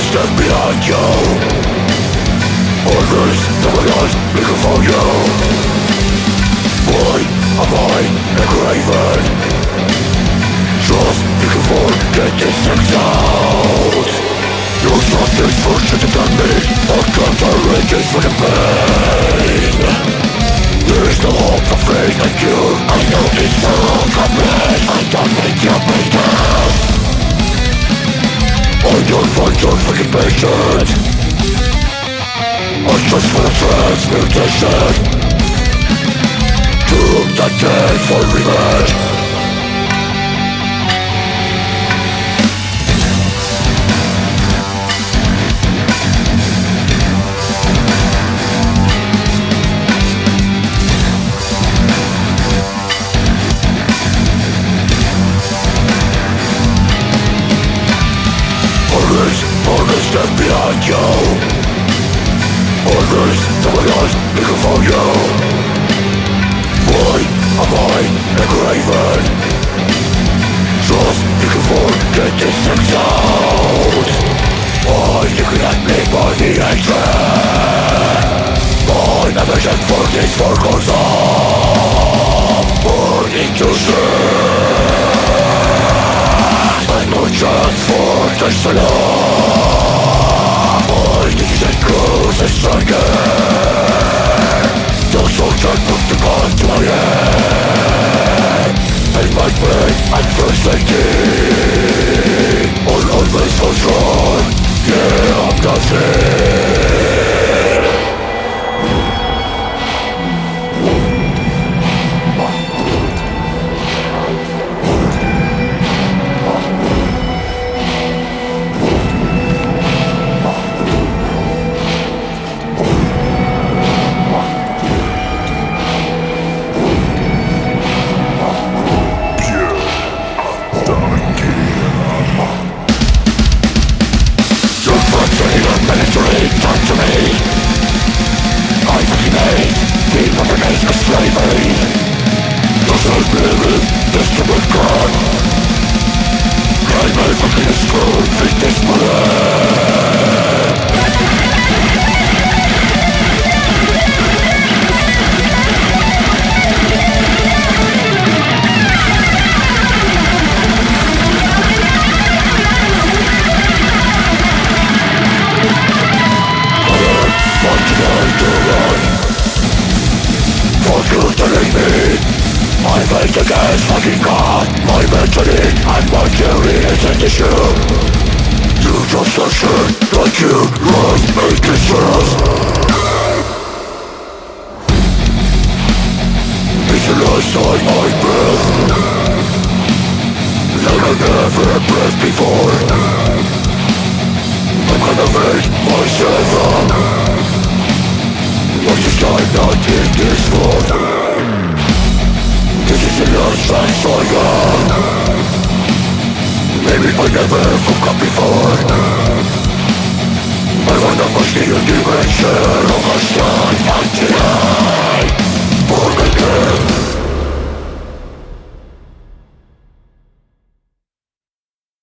step behind you. Always someone else looking for you. Why am I a craven? Just looking for get this things out. Your something's fortunate than me. I can't arrange for the pain. There's no hope for faith like you. I know it's all complete. I don't need your patience. I don't find your fucking patient. I search for the transmutation. Doomed again for revenge. Always step behind you. Always someone else looking for you. Why am I a craven? Just looking for get this things out. Why looking at me by the hatred? My ambition for this war goes on. Burning to shit. And no chance for this to love. My decision grows and stronger. No soldier put the gun to my head. And my brain and frustrating. I'll always go strong. Yeah, I'm nothing. Against fucking God, my mentality and my theory is an issue. You just a shit like you run making sense. It's the last time I breathe, like I never breathed before. I'm gonna make myself up. What's the time not in this world? This is the last chance I got. Maybe I never forgot before. I wanna push the dimension of a star.